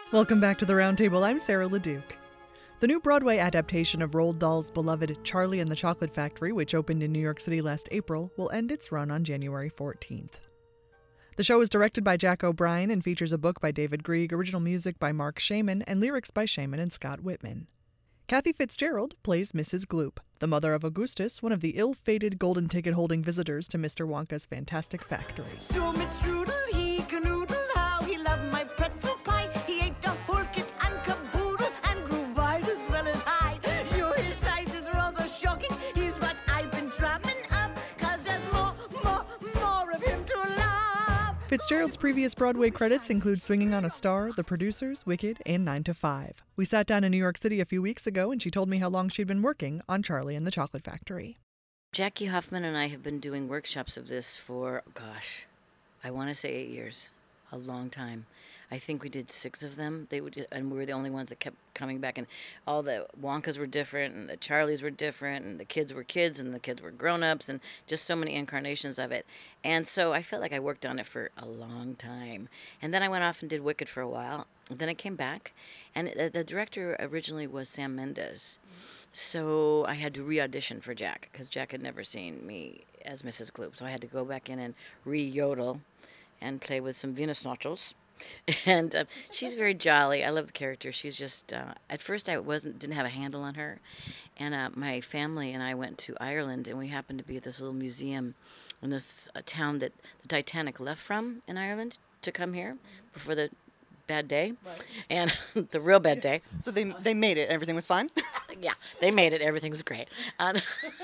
Welcome back to the Roundtable. I'm Sarah LeDuc. The new Broadway adaptation of Roald Dahl's beloved Charlie and the Chocolate Factory, which opened in New York City last April, will end its run on January 14th. The show is directed by Jack O'Brien and features a book by David Grieg, original music by Mark Shaman, and lyrics by Shaman and Scott Whitman. Kathy Fitzgerald plays Mrs. Gloop, the mother of Augustus, one of the ill-fated golden ticket-holding visitors to Mr. Wonka's fantastic factory. So Strudel, he canoodled how he loved my pretzel pie. He ate the whole kit and caboodle and grew wide as well as high. Sure, his size is rather shocking. He's what I've been drumming up, 'cause there's more of him to love. Fitzgerald's previous Broadway credits include Swinging on a Star, The Producers, Wicked, and 9 to 5. We sat down in New York City a few weeks ago, and she told me how long she'd been working on Charlie and the Chocolate Factory. Jackie Hoffman and I have been doing workshops of this for, I want to say 8 years. A long time. I think we did 6 of them. And we were the only ones that kept coming back. And all the Wonkas were different, and the Charlies were different, and the kids were kids, and the kids were grown-ups, and just so many incarnations of it. And so I felt like I worked on it for a long time. And then I went off and did Wicked for a while. And then I came back, and the director originally was Sam Mendes. So I had to re-audition for Jack, because Jack had never seen me as Mrs. Gloop. So I had to go back in and re-yodel and play with some Venus Nachos. And she's very jolly. I love the character. She's just, at first I didn't have a handle on her. And my family and I went to Ireland, and we happened to be at this little museum in this town that the Titanic left from in Ireland to come here before the bad day. Right. And the real bad day. So they made it. Everything was fine? Yeah, they made it. Everything was great. And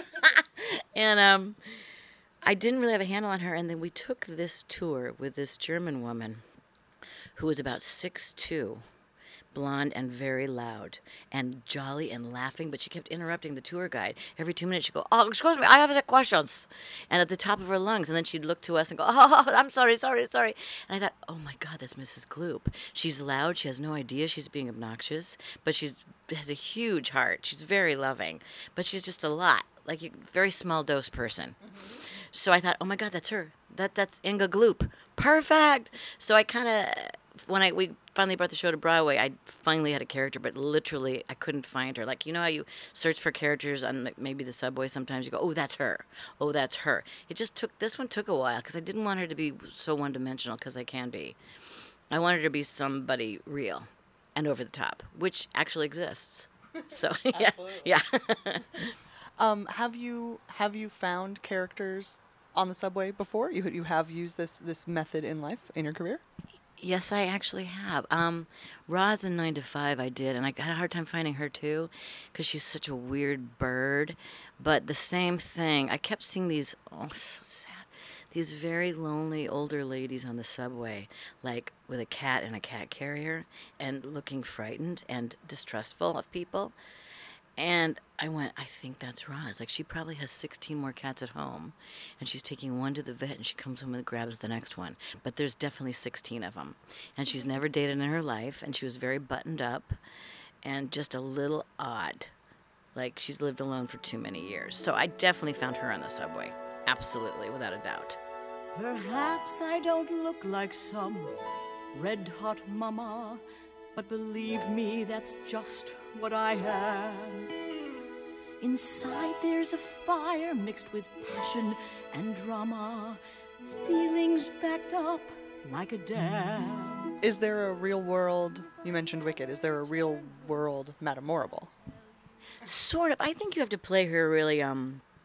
I didn't really have a handle on her, and then we took this tour with this German woman who was about 6'2", blonde and very loud and jolly and laughing, but she kept interrupting the tour guide. Every 2 minutes she'd go, "Oh, excuse me, I have some questions," and at the top of her lungs, and then she'd look to us and go, "Oh, I'm sorry. And I thought, oh my God, that's Mrs. Gloop. She's loud, she has no idea she's being obnoxious, but she has a huge heart. She's very loving, but she's just a lot, like a very small dose person." Mm-hmm. So I thought, oh my God, that's her. That's Inga Gloop. Perfect. So I kind of, when we finally brought the show to Broadway, I finally had a character, but literally I couldn't find her. Like, you know how you search for characters on maybe the subway sometimes? You go, oh, that's her. Oh, that's her. This one took a while, because I didn't want her to be so one-dimensional, because I can be. I wanted her to be somebody real and over the top, which actually exists. So, yeah. Have you found characters on the subway before? You have used this method in life, in your career? Yes, I actually have. Roz in 9 to 5 I did, and I had a hard time finding her too, because she's such a weird bird. But the same thing, I kept seeing these, oh, so sad, these very lonely older ladies on the subway, like with a cat and a cat carrier, and looking frightened and distrustful of people. And I went, I think that's Roz. Like, she probably has 16 more cats at home, and she's taking one to the vet, and she comes home and grabs the next one. But there's definitely 16 of them. And she's never dated in her life, and she was very buttoned up and just a little odd. Like, she's lived alone for too many years. So I definitely found her on the subway. Absolutely, without a doubt. Perhaps I don't look like some red-hot mama, but believe me, that's just what I am. Inside there's a fire mixed with passion and drama, feelings backed up like a dam. Is there a real world, you mentioned Wicked, is there a real world Madame Morrible? Sort of. I think you have to play her really, I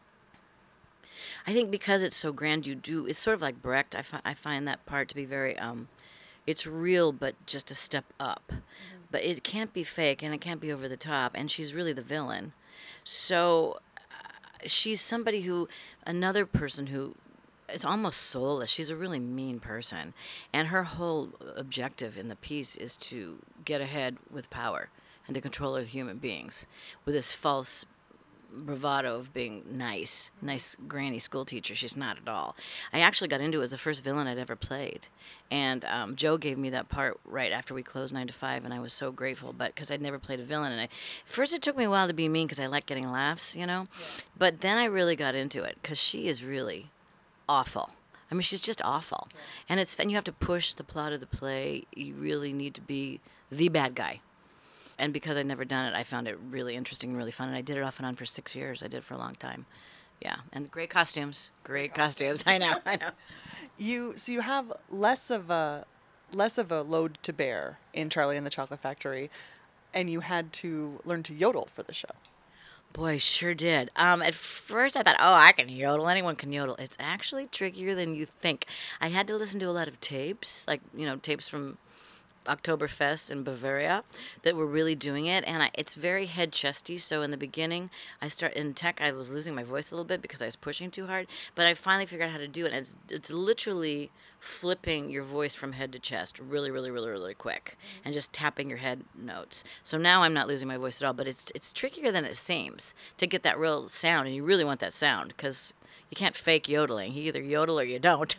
think because it's so grand, it's sort of like Brecht. I find that part to be very, it's real, but just a step up. Mm-hmm. But it can't be fake, and it can't be over the top, and she's really the villain. So she's another person who is almost soulless. She's a really mean person, and her whole objective in the piece is to get ahead with power and to control other human beings with this false bravado of being nice granny school teacher. She's not at all. I actually got into it as the first villain I'd ever played, and Joe gave me that part right after we closed 9 to 5, and I was so grateful, but because I'd never played a villain, and first it took me a while to be mean because I like getting laughs, you know, but then I really got into it because she is really awful. I mean, she's just awful. And and you have to push the plot of the play. You really need to be the bad guy. And because I'd never done it, I found it really interesting and really fun. And I did it off and on for 6 years. I did it for a long time. Yeah, and great costumes. Great costumes. I know. You have less of a load to bear in Charlie and the Chocolate Factory, and you had to learn to yodel for the show. Boy, sure did. At first I thought, oh, I can yodel. Anyone can yodel. It's actually trickier than you think. I had to listen to a lot of tapes, like, tapes from Oktoberfest in Bavaria that were really doing it, and it's very head chesty. So in the beginning, in tech, I was losing my voice a little bit because I was pushing too hard. But I finally figured out how to do it. And it's literally flipping your voice from head to chest really, really, really, really quick, and just tapping your head notes. So now I'm not losing my voice at all. But it's trickier than it seems to get that real sound, and you really want that sound because you can't fake yodeling. You either yodel or you don't.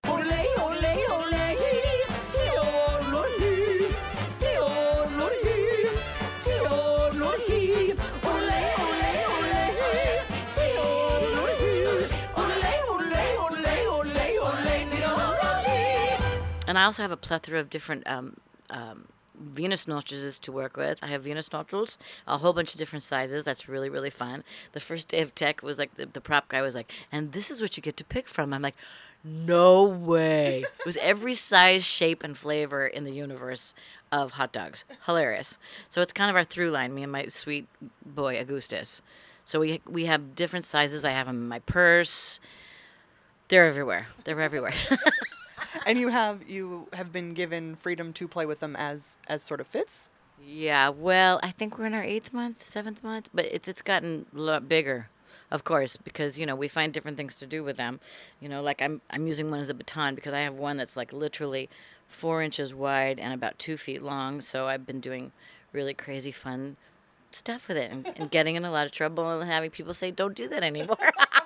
And I also have a plethora of different Venus nostrils to work with. I have Venus nostrils, a whole bunch of different sizes. That's really, really fun. The first day of tech was like, the prop guy was like, and this is what you get to pick from. I'm like, no way. It was every size, shape, and flavor in the universe of hot dogs. Hilarious. So it's kind of our through line, me and my sweet boy, Augustus. So we have different sizes. I have them in my purse. They're everywhere. They're everywhere. And you have been given freedom to play with them as sort of fits? Yeah, well, I think we're in our 7th month, but it's gotten a lot bigger, of course, because, we find different things to do with them. Like I'm using one as a baton because I have one that's like literally 4 inches wide and about 2 feet long, so I've been doing really crazy fun stuff with it and getting in a lot of trouble and having people say, don't do that anymore.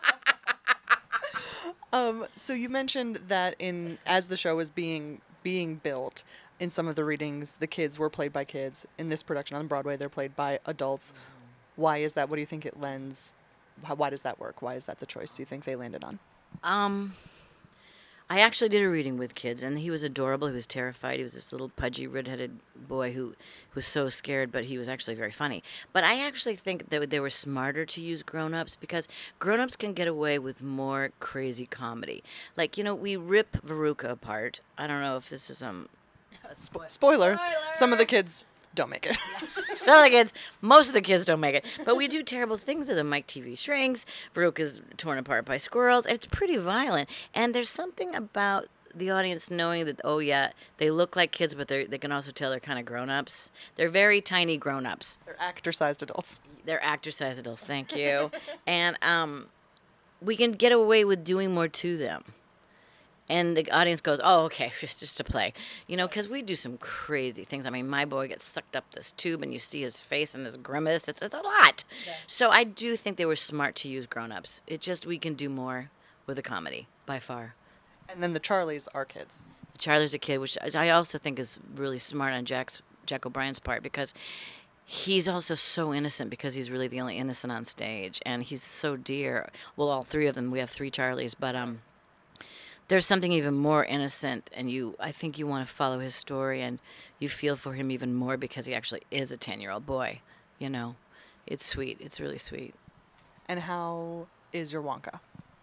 So you mentioned that as the show was being built, in some of the readings, the kids were played by kids. In this production on Broadway, they're played by adults. Why is that? What do you think it lends? Why does that work? Why is that the choice you think they landed on? I actually did a reading with kids, and he was adorable. He was terrified. He was this little pudgy, red-headed boy who was so scared, but he was actually very funny. But I actually think that they were smarter to use grown-ups because grown-ups can get away with more crazy comedy. Like, we rip Veruca apart. I don't know if this is Spoiler. Some of the kids don't make it. Most of the kids don't make it. But we do terrible things to them. Mike TV shrinks. Veruca's torn apart by squirrels. It's pretty violent. And there's something about the audience knowing that, oh, yeah, they look like kids, but they can also tell they're kind of grown-ups. They're very tiny grown-ups. They're actor-sized adults. Thank you. And we can get away with doing more to them. And the audience goes, oh, okay, it's just a play. Because we do some crazy things. I mean, my boy gets sucked up this tube, and you see his face and this grimace. It's a lot. Yeah. So I do think they were smart to use grown-ups. We can do more with a comedy, by far. And then the Charlies are kids. Charlie's a kid, which I also think is really smart on Jack O'Brien's part, because he's also so innocent because he's really the only innocent on stage. And he's so dear. Well, all three of them. We have 3 Charlies, but there's something even more innocent, and I think you want to follow his story, and you feel for him even more because he actually is a 10-year-old boy. It's sweet. It's really sweet. And how is your Wonka?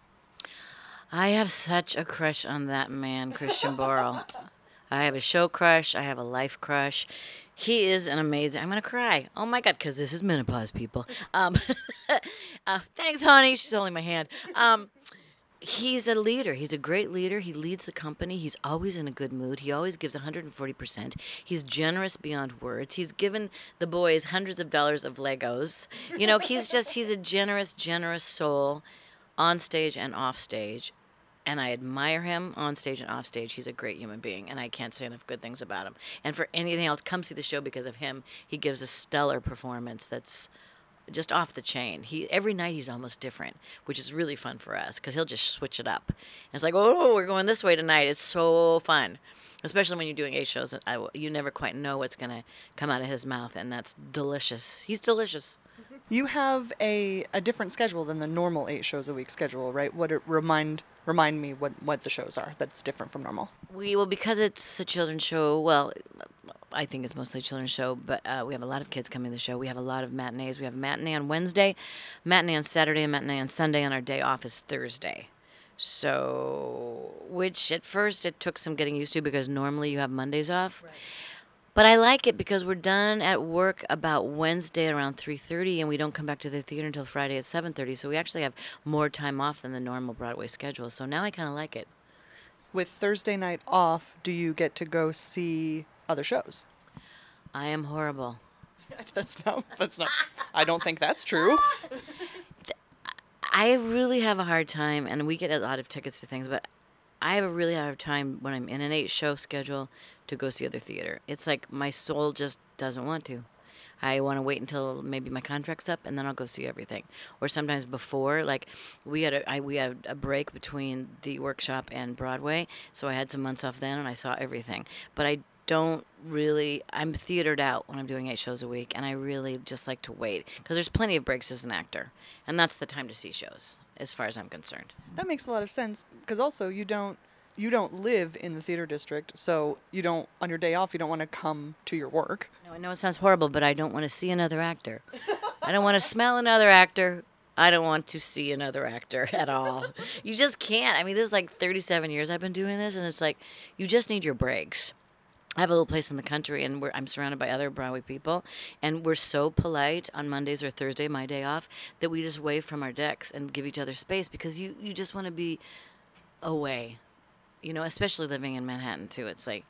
I have such a crush on that man, Christian Borle. I have a show crush. I have a life crush. He is an amazing... I'm going to cry. Oh, my God, because this is menopause, people. Thanks, honey. She's holding my hand. He's a leader. He's a great leader. He leads the company. He's always in a good mood. He always gives 140%. He's generous beyond words. He's given the boys hundreds of dollars of Legos. He's a generous, generous soul on stage and off stage. And I admire him on stage and off stage. He's a great human being, and I can't say enough good things about him. And for anything else, come see the show because of him. He gives a stellar performance that's just off the chain. Every night he's almost different, which is really fun for us because he'll just switch it up. And it's like, oh, we're going this way tonight. It's so fun, especially when you're doing 8 shows. You never quite know what's going to come out of his mouth, and that's delicious. He's delicious. You have a different schedule than the normal 8 shows a week schedule, right? What it remind me what the shows are that's different from normal. Well, because it's a children's show, well, I think it's mostly a children's show, but we have a lot of kids coming to the show. We have a lot of matinees. We have a matinee on Wednesday, matinee on Saturday, and matinee on Sunday, and our day off is Thursday. So, which at first it took some getting used to because normally you have Mondays off. Right. But I like it because we're done at work about Wednesday at around 3:30, and we don't come back to the theater until Friday at 7:30. So we actually have more time off than the normal Broadway schedule. So now I kind of like it. With Thursday night off, do you get to go see other shows? I am horrible. That's not, I don't think that's true. I really have a hard time, and we get a lot of tickets to things, but I have a really hard time when I'm in an 8-show schedule to go see other theater. It's like my soul just doesn't want to. I want to wait until maybe my contract's up, and then I'll go see everything. Or sometimes before, like we had a break between the workshop and Broadway, so I had some months off then, and I saw everything. But I'm theatered out when I'm doing 8 shows a week, and I really just like to wait because there's plenty of breaks as an actor, and that's the time to see shows, as far as I'm concerned. That makes a lot of sense because also you don't live in the theater district, so you don't, on your day off, you don't want to come to your work. No, I know it sounds horrible, but I don't want to see another actor. I don't want to smell another actor. I don't want to see another actor at all. You just can't. I mean, this is like 37 years I've been doing this, and it's like you just need your breaks. I have a little place in the country, and I'm surrounded by other Broadway people, and we're so polite on Mondays or Thursday, my day off, that we just wave from our decks and give each other space because you just want to be away, especially living in Manhattan, too. It's like,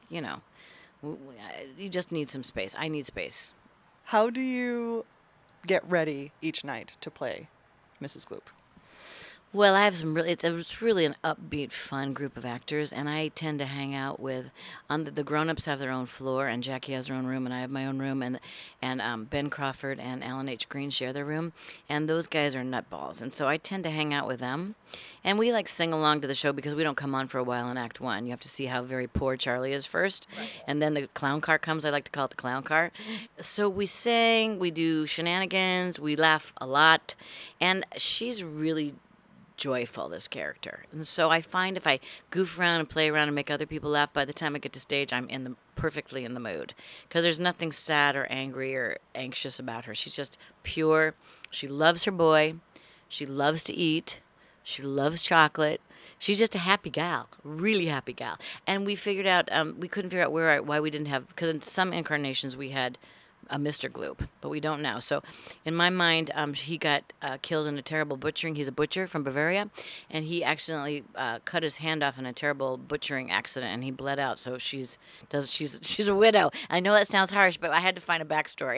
you just need some space. I need space. How do you get ready each night to play Mrs. Gloop? Well, I have it's really an upbeat, fun group of actors, and I tend to hang out with, the grown-ups have their own floor, and Jackie has her own room, and I have my own room, and Ben Crawford and Alan H. Green share their room, and those guys are nutballs, and so I tend to hang out with them, and we sing along to the show because we don't come on for a while in Act 1. You have to see how very poor Charlie is first, right. And then the clown car comes. I like to call it the clown car. So we sing, we do shenanigans, we laugh a lot, and she's really joyful, this character. And so I find if I goof around and play around and make other people laugh, by the time I get to stage, I'm perfectly in the mood. Because there's nothing sad or angry or anxious about her. She's just pure. She loves her boy. She loves to eat. She loves chocolate. She's just a happy gal, really happy gal. And we figured out, we couldn't figure out why we didn't have, because in some incarnations we had a Mr. Gloop, but we don't now. So in my mind, he got killed in a terrible butchering. He's a butcher from Bavaria, and he accidentally cut his hand off in a terrible butchering accident, and he bled out. So she's a widow. I know that sounds harsh, but I had to find a backstory.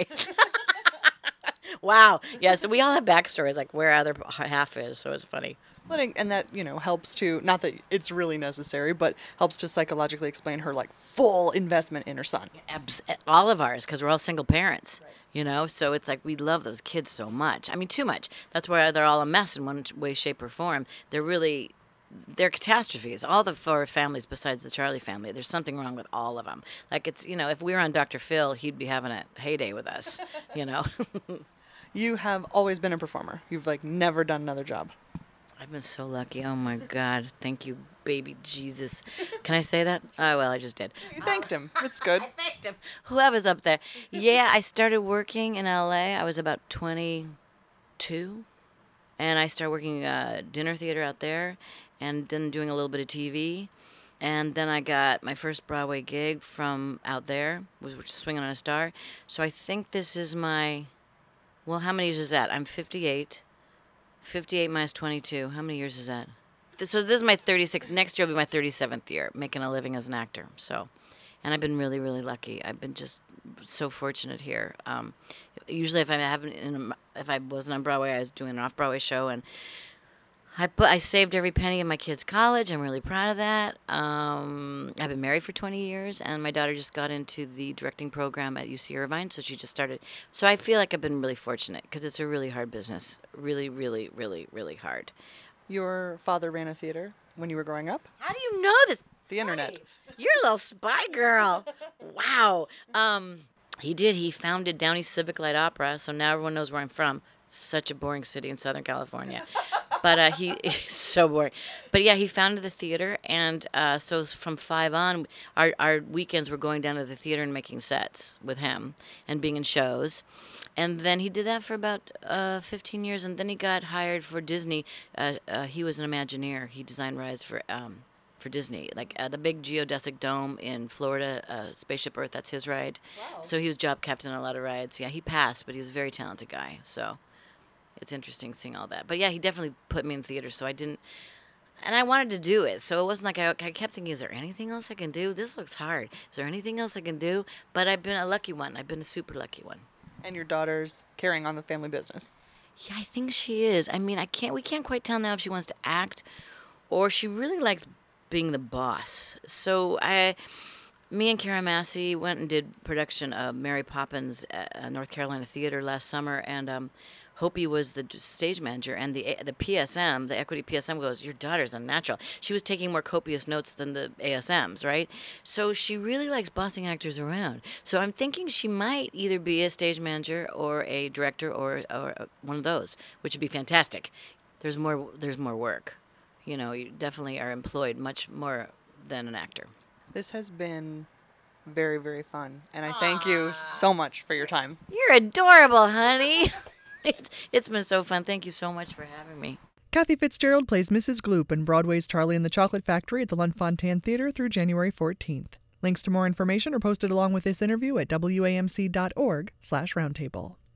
Wow. Yeah, so we all have backstories, like where other half is, so it's funny. And that, helps to, not that it's really necessary, but helps to psychologically explain her, full investment in her son. All of ours, because we're all single parents, right. So it's like we love those kids so much. I mean, too much. That's why they're all a mess in one way, shape, or form. They're catastrophes. All the 4 families besides the Charlie family, there's something wrong with all of them. If we were on Dr. Phil, he'd be having a heyday with us, You have always been a performer. You've, never done another job. I've been so lucky. Oh, my God. Thank you, baby Jesus. Can I say that? Oh, well, I just did. You thanked him. It's good. I thanked him. Whoever's up there. Yeah, I started working in L.A. I was about 22, and I started working dinner theater out there and then doing a little bit of TV. And then I got my first Broadway gig from out there, which was Swinging on a Star. So I think this is my... Well, how many years is that? I'm 58. 58 minus 22. How many years is that? So this is my 36th. Next year will be my 37th year, making a living as an actor. So, and I've been really, really lucky. I've been just so fortunate here. Usually, if I wasn't on Broadway, I was doing an off-Broadway show, and I saved every penny of my kids' college. I'm really proud of that. I've been married for 20 years, and my daughter just got into the directing program at UC Irvine, so she just started. So I feel like I've been really fortunate because it's a really hard business. Really, really, really, really hard. Your father ran a theater when you were growing up? How do you know this? The internet. You're a little spy girl. Wow. He did. He founded Downey Civic Light Opera, so now everyone knows where I'm from. such a boring city in Southern California. But he's so boring. But yeah, he founded the theater, and so from 5 on, our weekends were going down to the theater and making sets with him and being in shows. And then he did that for about 15 years, and then he got hired for Disney. He was an Imagineer. He designed rides for Disney, like the big geodesic dome in Florida, Spaceship Earth. That's his ride. Wow. So he was job captain on a lot of rides. Yeah, he passed, but he was a very talented guy. So it's interesting seeing all that. But yeah, he definitely put me in theater, so I didn't. And I wanted to do it, so it wasn't like I kept thinking, is there anything else I can do? This looks hard. Is there anything else I can do? But I've been a lucky one. I've been a super lucky one. And your daughter's carrying on the family business. Yeah, I think she is. I mean, we can't quite tell now if she wants to act or she really likes being the boss. So me and Kara Massey went and did production of Mary Poppins at North Carolina Theater last summer, and Hopi was the stage manager, and the PSM, the Equity PSM, goes, your daughter's a natural. She was taking more copious notes than the ASMs, right? So she really likes bossing actors around. So I'm thinking she might either be a stage manager or a director or one of those, which would be fantastic. There's more work. You definitely are employed much more than an actor. This has been very, very fun, and I thank you so much for your time. You're adorable, honey. It's been so fun. Thank you so much for having me. Kathy Fitzgerald plays Mrs. Gloop in Broadway's Charlie and the Chocolate Factory at the Lunt-Fontanne Theater through January 14th. Links to more information are posted along with this interview at wamc.org/roundtable.